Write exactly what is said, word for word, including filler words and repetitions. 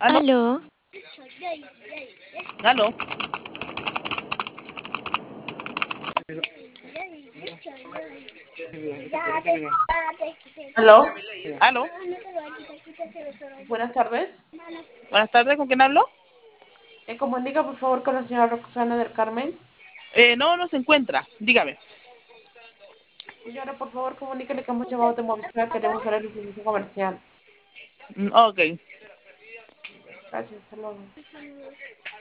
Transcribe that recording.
Aló, Aló, aló, Aló, aló. buenas tardes. Buenas tardes, ¿con quién hablo? ¿Me comunica por favor con la señora Roxana del Carmen? Eh, no, no se encuentra. Dígame. Señora, por favor, comuníquele que hemos llamado de Movistar, queremos saber la información comercial. Mm, ok. Gracias, hasta luego.